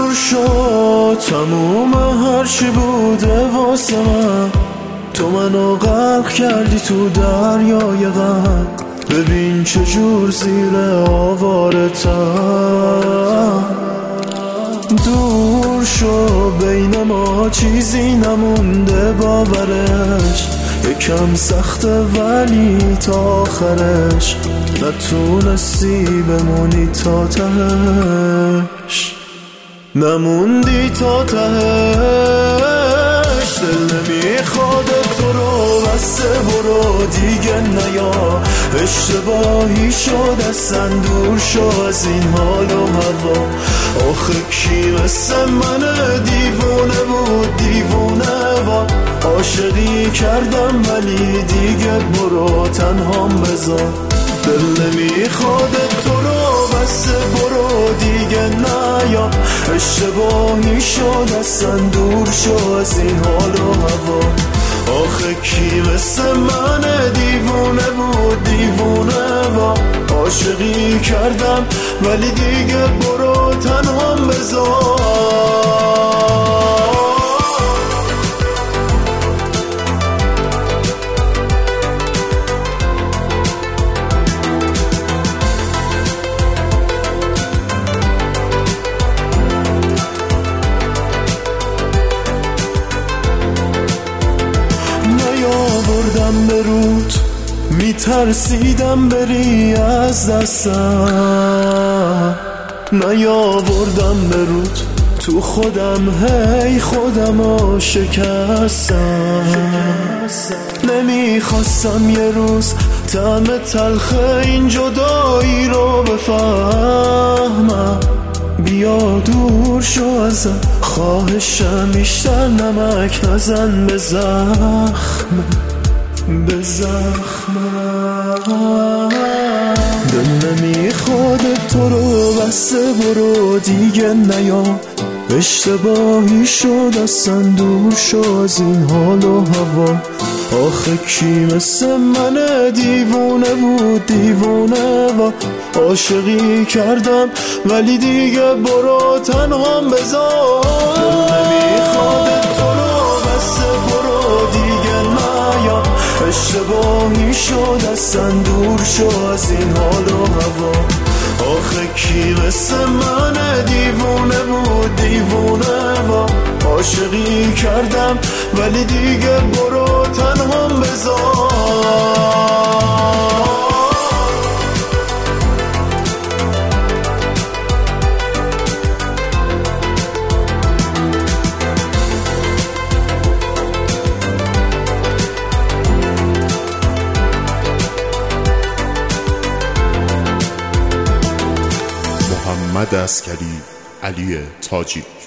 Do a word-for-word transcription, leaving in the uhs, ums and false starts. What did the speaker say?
دور شد تموم هرچی بوده واسه من، تو منو غرق کردی تو دریای غم. ببین چجور زیر آوارتم دور شو، بین ما چیزی نمونده باورش، یکم سخته ولی تا آخرش نتونستی بمونی تا تهش، نموندی تا تهش. دل نمیخواد تو رو بسته برو دیگه نیا، اشتباهی شد اصلا دور شو از این حال و هوا. آخه کی مثل من دیوونه بود دیوونه و عاشقی کردم ولی دیگه برو تنهام بذار. دل نمیخواد تو رو بسته برو دیگه نیا، اشتباهی شد اصلا دور شو از این حال و هوا. آخه کی مثل من دیوونه بود دیوونه و عاشقی کردم ولی دیگه برو تنهام بذار. نیاوردم به رود میترسیدم بری از دستم، نیاوردم به رود تو خودم هی خودمو شکستم. نمیخواستم یه روز طعم تلخ این جدایی رو بفهمم، بیا دور شو ازم خواهشم، بیشتر نمک نزن به زخم به زخمم. دل نمیخواد تو رو بسته برو دیگه نیا، اشتباهی شد اصلا دور شو از این حال و هوا. آخه کی مثل من دیوونه بود دیوونه و عاشقی کردم ولی دیگه برو تنهام بذار. دل نمیخواد تو رو بسته برو دیگه نیا، اشتباهی شد اصلا دور شو از این حال و هوا. آخه کی مثل من دیوونه بود دیوونه و عاشقی کردم ولی دیگه برو تنهام بذار. محمد عسکری، علی تاجی.